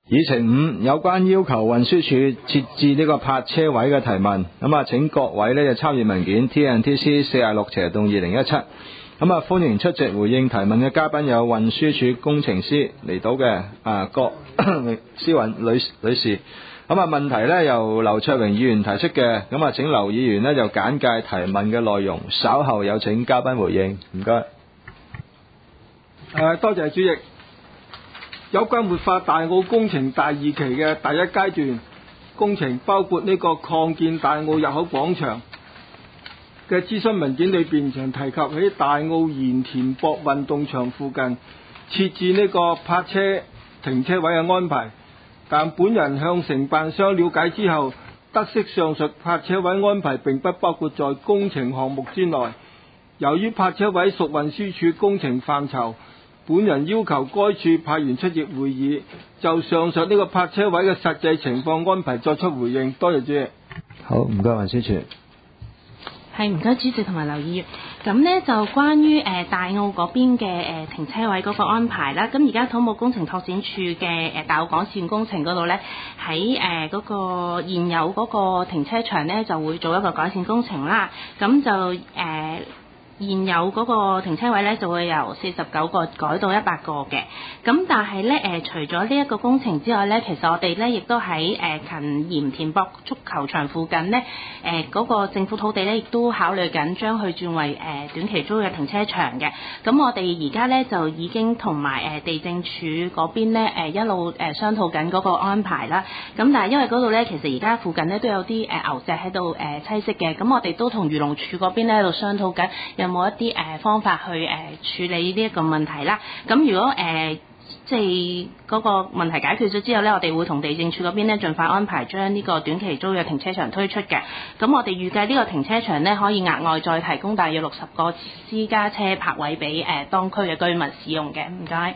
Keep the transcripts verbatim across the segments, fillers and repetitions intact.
議程五有關要求運輸署設置呢個泊車位嘅提問，咁啊請各位呢就參與文件 T N T C 四十六斜洞二零一七，咁啊歡迎出席回應提問嘅嘉賓有運輸署工程師嚟到嘅啊郭思韻女女士，咁啊問題呢由劉卓榮議員提出嘅，咁啊請劉議員呢就簡介提問嘅內容，稍後有請嘉賓回應，唔該。 誒，多謝主席。有關活化大澳工程第二期嘅第一階段工程，包括呢個擴建大澳入口廣場嘅諮詢文件裏邊，曾提及喺大澳鹽田博運動場附近設置呢個泊車停車位嘅安排，但本人向承辦商了解之後，得悉上述泊車位安排並不包括在工程項目之內。由於泊車位屬運輸署工程範疇，本人要求該處派員出席會議，就上述呢個泊車位嘅實際情況安排作出回應。多謝主席。 好，唔該運輸署。 係，唔該主席同埋劉議員。咁呢就關於誒、呃、大澳嗰邊嘅誒、呃、停車位嗰個安排啦。咁而家土木工程拓展處嘅誒、呃、大澳港線工程嗰度呢，喺誒嗰個現有嗰個停車場呢，就會做一個改善工程啦。咁就誒。呃現有嗰個停車位咧就會由四十九個改到一百個嘅，咁但係咧誒除咗呢一個工程之外咧，其實我哋咧亦都喺誒、呃、近鹽田博足球場附近咧誒嗰個政府土地咧，亦都考慮緊將佢轉為誒、呃、短期租嘅停車場嘅。咁我哋而家咧就已經同埋誒地政署嗰邊咧誒、呃、一路誒、呃、商討緊嗰個安排啦。咁但係因為嗰度咧其實而家附近咧都有啲誒、呃、牛隻喺度誒棲息嘅，咁我哋都同漁農署嗰邊咧喺度商討緊。有冇一啲誒、呃、方法去誒、呃、處理呢一個問題啦？咁如果誒、呃、即係嗰個問題解決咗之後咧，我哋會同地政處嗰邊咧盡快安排將呢個短期租約停車場推出嘅。咁我哋預計呢個停車場咧可以額外再提供大約六十個私家車泊位俾誒、呃、當區嘅居民使用嘅。唔該。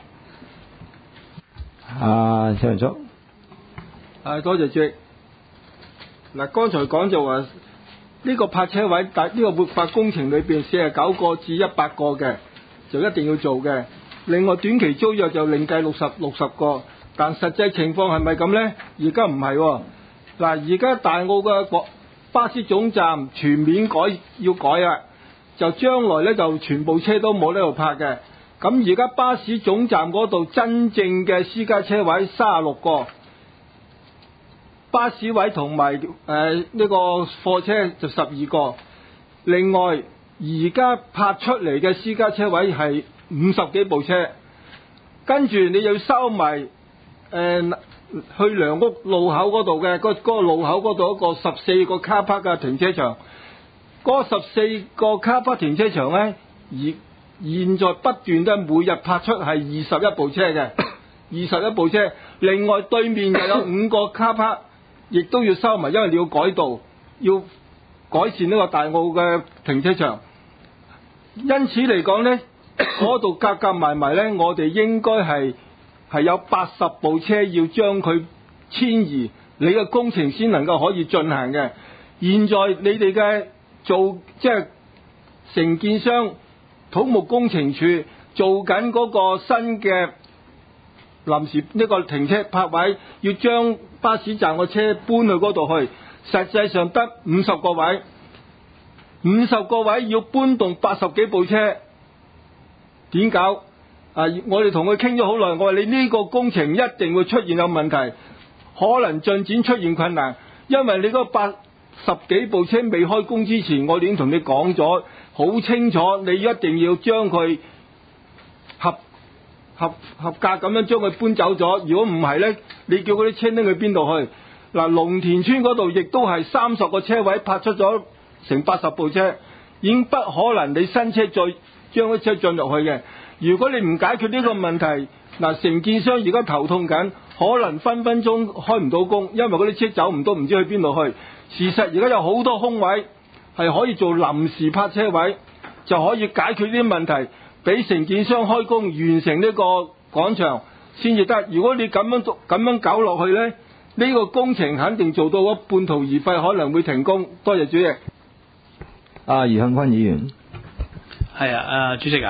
啊，謝文竹。 誒，多謝主席。嗱，剛才講就話。呢個泊車位，但呢個活化工程裏邊四十九個至一百個嘅，就一定要做嘅。另外短期租約就另計六十六十個，但實際情況係咪咁呢？而家唔係喎。嗱，而家大澳嘅巴士總站全面改要改啊，就將來呢就全部車都冇呢度泊嘅。咁而家巴士總站嗰度真正嘅私家車位三十六個。巴士位同埋誒呢個貨車就十二個，另外而家泊出嚟嘅私家車位係五十幾部車，跟住你又要收埋誒、呃、去良屋路口嗰度嘅嗰嗰個路口嗰度一個十四個卡帕嘅停車場，嗰十四個卡帕停車場咧，而現在不斷都每日泊出係二十一部車嘅，二十一部車，另外對面又有五個卡帕。亦都要收埋，因為你要改道，要改善呢個大澳嘅停車場。因此嚟講呢，嗰度夾夾埋埋呢，我哋應該係係有八十部車要將佢遷移，你嘅工程先能夠可以進行嘅。現在你哋嘅做即係承建商土木工程處做緊嗰個新嘅臨時呢個停車泊位，要將巴士站個車搬去嗰度去，實際上得五十個位，五十個位要搬動八十幾部車，點搞？啊！我哋同佢傾咗好耐，我話你呢個工程一定會出現有問題，可能進展出現困難，因為你嗰八十幾部車未開工之前，我已經同你講咗好清楚，你一定要將佢合。合合格咁樣將佢搬走咗，如果唔係呢，你叫嗰啲車拎去邊度去？嗱，龍田村嗰度亦都係三十個車位泊出咗成八十部車，已經不可能你新車再將啲車進入去嘅。如果你唔解決呢個問題，嗱，承建商而家頭痛緊，可能分分鐘開唔到工，因為嗰啲車走唔到，唔知去邊度去。事實而家有好多空位係可以做臨時泊車位，就可以解決呢啲問題。俾承建商開工完成呢個廣場先至得。如果你咁樣咁樣搞落去呢，呢個工程肯定做到半途而廢，可能會停工。多謝主席。 啊，余向坤議員。 係啊，誒主席啊，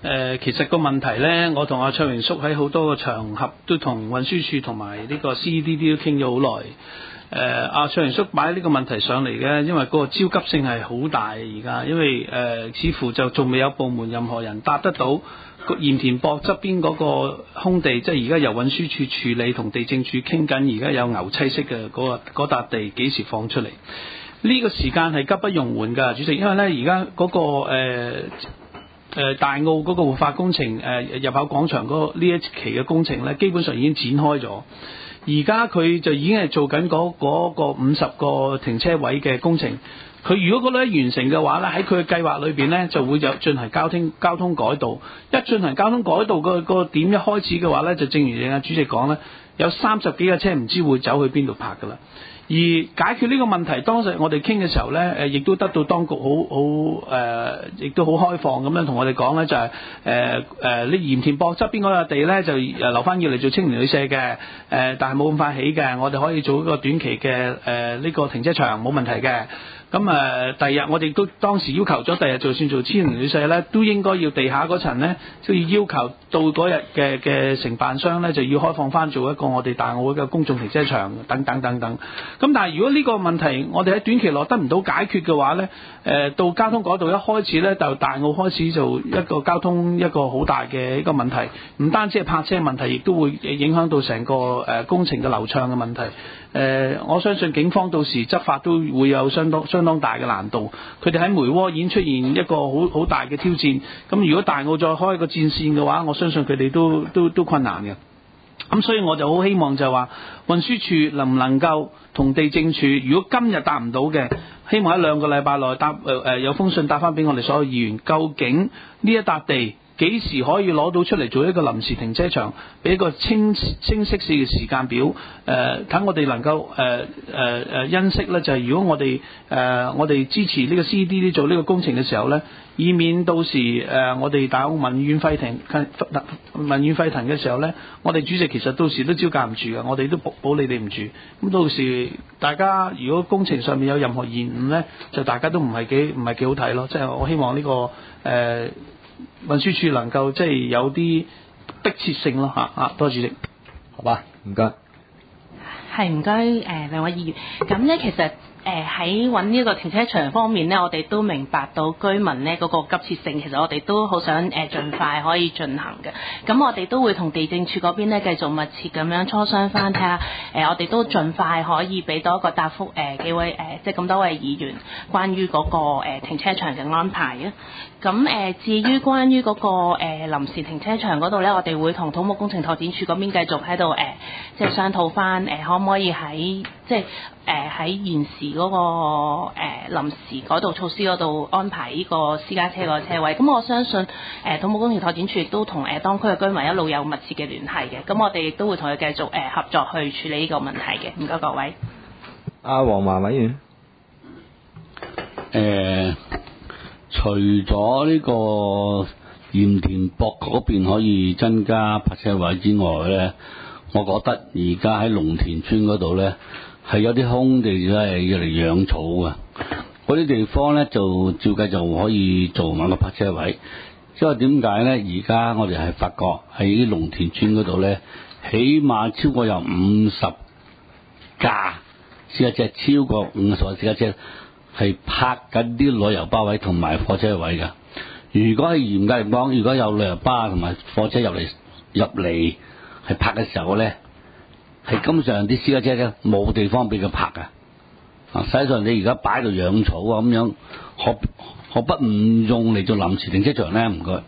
呃、其實個問題咧，我同阿卓榮叔喺好多個場合都同運輸署同埋呢個 C E D D 都傾咗好耐。誒、呃、阿卓榮叔擺呢個問題上嚟嘅，因為嗰個焦急性係好大而家，因為誒、呃、似乎就仲未有部門任何人答得到個鹽田博側邊嗰個空地，即係而家由運輸署處理同地政署傾緊，而家有牛棲式嘅嗰個嗰笪地幾時放出嚟？呢、這個時間係急不容緩㗎，主席，因為咧而家嗰個誒、呃呃、大澳嗰個活化工程誒、呃、入口廣場嗰呢一期嘅工程咧，基本上已經展開咗。而家佢就已經係做緊嗰嗰個五十個停車位嘅工程。佢如果嗰度完成嘅話咧，喺佢嘅計劃裏邊咧就會有進行交通交通改道。一進行交通改道個個點一開始嘅話咧，就正如阿主席講咧，有三十幾架車唔知會走去邊度泊㗎啦。而解決呢個問題，當時我哋傾嘅時候咧，誒亦都得到當局好好誒，亦都好開放咁樣同我哋講咧，就係誒誒呢鹽田博側邊嗰笪地咧，就誒留翻要嚟做青年旅舍嘅，誒、呃、但係冇咁快起嘅，我哋可以做一個短期嘅誒呢個停車場冇問題嘅。咁誒，第二日我哋都當時要求咗，第二日就算做青年旅舍咧，都應該要地下嗰層咧，都要要求到嗰日嘅嘅承辦商咧，就要開放翻做一個我哋大澳嘅公眾停車場等等等等。咁但係如果呢個問題我哋喺短期內得唔到解決嘅話咧，誒到交通改道一開始咧，就大澳開始做一個交通一個好大嘅一個問題，唔單止係泊車問題，亦都會影響到成個誒工程嘅流暢嘅問題。誒、呃，我相信警方到時執法都會有相當相當大嘅難度。佢哋喺梅窩已經出現一個好好大嘅挑戰。咁如果大澳再開一個戰線嘅話，我相信佢哋都都都困難嘅。咁所以我就好希望就話運輸署能唔能夠同地政署，如果今日答唔到嘅，希望喺兩個禮拜內答誒誒、呃、有封信答翻俾我哋所有議員，究竟呢一笪地幾時可以攞到出嚟做一個臨時停車場，俾一個清清晰嘅時間表，誒、呃、等我哋能夠誒誒誒欣悉咧，就係、是、如果我哋誒、呃、我哋支持呢個 C E D D 做呢個工程嘅時候咧，以免到時誒、呃、我哋大澳民怨沸騰民怨沸騰嘅時候咧，我哋主席其實到時都招架唔住嘅，我哋都保保你哋唔住。咁到時大家如果工程上面有任何延誤咧，就大家都唔係幾唔係幾好睇咯。即、就、係、是、我希望呢、這個誒。呃運輸署能夠即係有啲迫切性咯嚇嚇，多謝主席。 好吧，唔該。 係唔該誒兩位議員。咁咧其實誒喺揾呢個停車場方面咧，我哋都明白到居民咧嗰個急切性，其實我哋都好想誒盡快可以進行嘅。咁我哋都會同地政處嗰邊咧繼續密切咁樣磋商翻，睇下誒我哋都盡快可以俾多一個答覆誒幾位誒即係咁多位議員關於嗰個誒停車場嘅安排啊。咁誒，至於關於嗰個誒臨時停車場嗰度咧，我哋會同土木工程拓展署嗰邊繼續喺度誒，即係商討翻誒，可唔可以喺即係誒喺現時嗰個誒臨時改道措施嗰度安排呢個私家車個車位。咁我相信誒土木工程拓展署亦都同誒當區嘅居民一路有密切嘅聯繫嘅。咁我哋亦都會同佢繼續誒合作去處理呢個問題嘅。唔該各位。 阿黃華委員。 誒、呃。除咗呢個鹽田博嗰邊可以增加泊車位之外咧，我覺得而家喺龍田村嗰度咧係有啲空地咧係要嚟養草嘅，嗰啲地方咧就照計就可以做埋個泊車位。因為點解咧？而家我哋係發覺喺龍田村嗰度咧，起碼超過有五十架私家車，超過五十個私家車。係泊緊啲旅遊巴位同埋貨車位㗎。如果係嚴格嚟講，如果有旅遊巴同埋貨車入嚟入嚟係泊嘅時候咧，係根本上啲私家車咧冇地方俾佢泊㗎。啊，實際上你而家擺度養草啊咁樣，何何不唔用嚟做臨時停車場咧？唔該。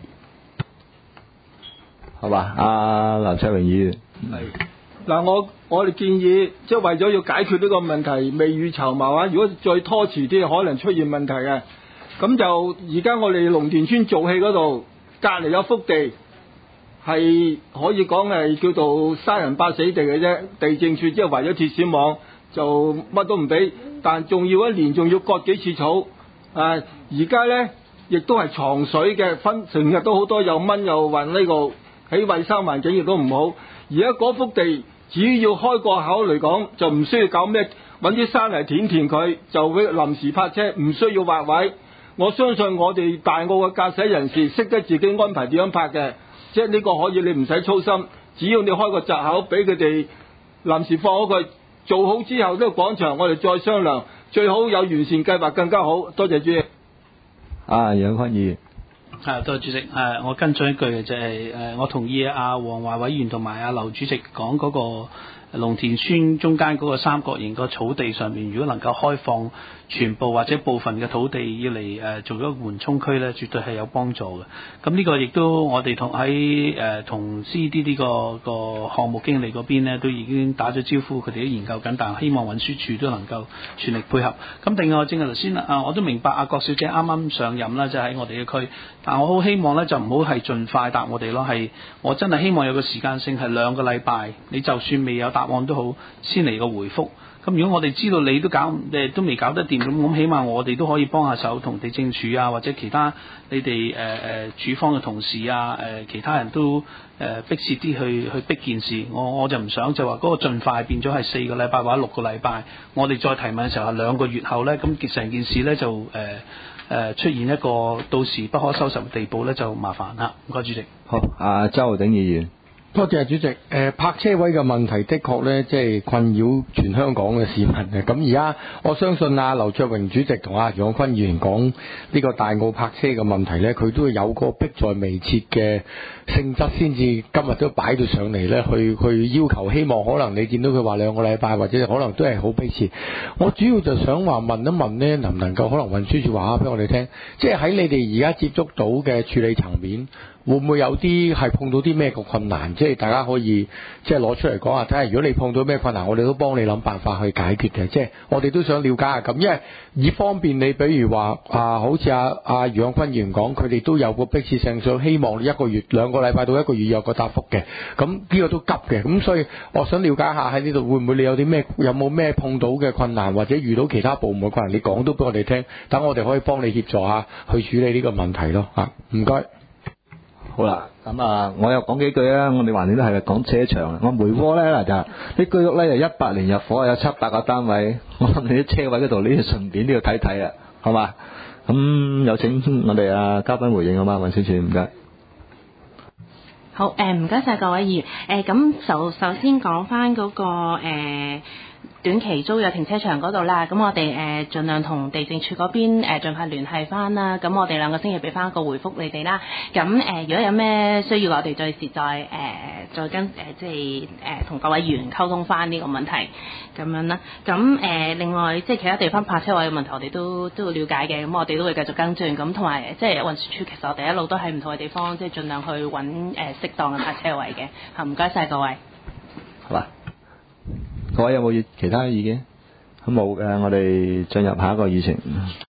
好吧，阿劉卓榮議員。 係。嗱，我我哋建議，即係為咗要解決呢個問題，未雨綢繆啊！如果再拖遲啲，可能出現問題嘅。咁就而家我哋龍田村做戲嗰度，隔離有幅地，係可以講係叫做生人霸死地嘅啫。地政處即係圍咗鐵絲網，就乜都唔俾，但仲要一年仲要割幾次草。啊，而家咧亦都係藏水嘅，分成日都好多又蚊又暈，呢個喺衞生環境亦都唔好。而家嗰幅地，只要開個口嚟講，就唔需要搞咩，揾啲山嚟填填佢，就會臨時泊車，唔需要劃位。 我相信我哋大澳嘅駕駛人士識得自己安排點樣泊嘅，即係呢個可以你唔使操心，只要你開個閘口俾佢哋臨時放好佢，做好之後呢個廣場我哋再商量，最好有完善計劃更加好。多謝主席。 啊，楊坤議員。 係，多謝主席。誒，我跟進一句嘅就係誒，我同意阿黃華委員同埋阿劉主席講嗰個龍田村中間嗰個三角形個草地上面，如果能夠開放全部或者部分嘅土地要嚟誒做一個緩衝區咧，絕對係有幫助嘅。咁呢個亦都我哋同喺誒同 C D 呢個個項目經理嗰邊咧，都已經打咗招呼，佢哋都研究緊，但係希望運輸署都能夠全力配合。咁另外正係頭先啊，我都明白阿郭小姐啱啱上任啦，就喺我哋嘅區，但我好希望咧就唔好係盡快答我哋咯，係我真係希望有個時間性係兩個禮拜，你就算未有答案都好，先嚟個回覆。咁如果我哋知道你都搞誒都未搞得掂，咁咁起碼我哋都可以幫下手，同地政署啊或者其他你哋誒誒署方嘅同事啊誒、呃、其他人都誒、呃、逼切啲去去逼件事。我我就唔想就話嗰個盡快變咗係四個禮拜或者六個禮拜，我哋再提問嘅時候係兩個月後咧，咁成件事咧就誒誒、呃、出現一個到時不可收拾嘅地步咧，就麻煩啦。唔該主席。 好，阿周浩鼎議員。 多謝主席。誒、呃、泊車位嘅問題，的確咧，即係困擾全香港嘅市民嘅。咁而家我相信啊，劉卓榮主席同阿楊坤議員講呢個大澳泊車嘅問題咧，佢都有個迫在眉睫嘅性質，先至今日都擺到上嚟咧，去去要求，希望可能你見到佢話兩個禮拜，或者可能都係好迫切。我主要就想話問一問咧，能唔能夠可能運輸署話俾我哋聽，即係喺你哋而家接觸到嘅處理層面，會唔會有啲係碰到啲咩個困難？即係大家可以即係攞出嚟講下，睇下如果你碰到咩困難，我哋都幫你諗辦法去解決嘅。即係我哋都想了解下咁，因為以方便你，比如話啊，好似阿阿楊坤議員講，佢哋都有個迫切性，想希望一個月兩個禮拜到一個月有個答覆嘅。咁呢個都急嘅，咁所以我想了解下喺呢度會唔會你有啲咩有冇咩碰到嘅困難，或者遇到其他部門嘅困難，你講都俾我哋聽，等我哋可以幫你協助下去處理呢個問題咯。啊，唔該。 好啦，咁啊，我又講幾句啊。我哋橫掂都係講車場，我梅窩咧嗱就啲居屋咧就一八年入伙，有七百個單位。我諗你啲車位嗰度，你順便都要睇睇啊，好嘛？咁有請我哋啊嘉賓回應好嘛？運輸署唔該。 好，誒唔該晒各位議員。誒咁就首先講翻嗰個誒。呃短期租約停車場嗰度啦，咁我哋誒、呃、盡量同地政處嗰邊誒盡快聯繫翻啦，咁我哋兩個星期俾翻一個回覆你哋啦。咁誒、呃、如果有咩需要，我哋隨時再誒、呃、再跟誒、呃、即係誒同各位議員溝通翻呢個問題咁樣啦。咁誒、呃、另外即係其他地方泊車位嘅問題，我哋都都要了解嘅，咁我哋都會繼續跟進。咁同埋即係運輸署其實我哋一路都喺唔同嘅地方，即係盡量去揾誒、呃、適當嘅泊車位嘅。嚇，唔該晒各位。 好啦。各位有冇其他意見？咁冇嘅，我哋進入下一個議程。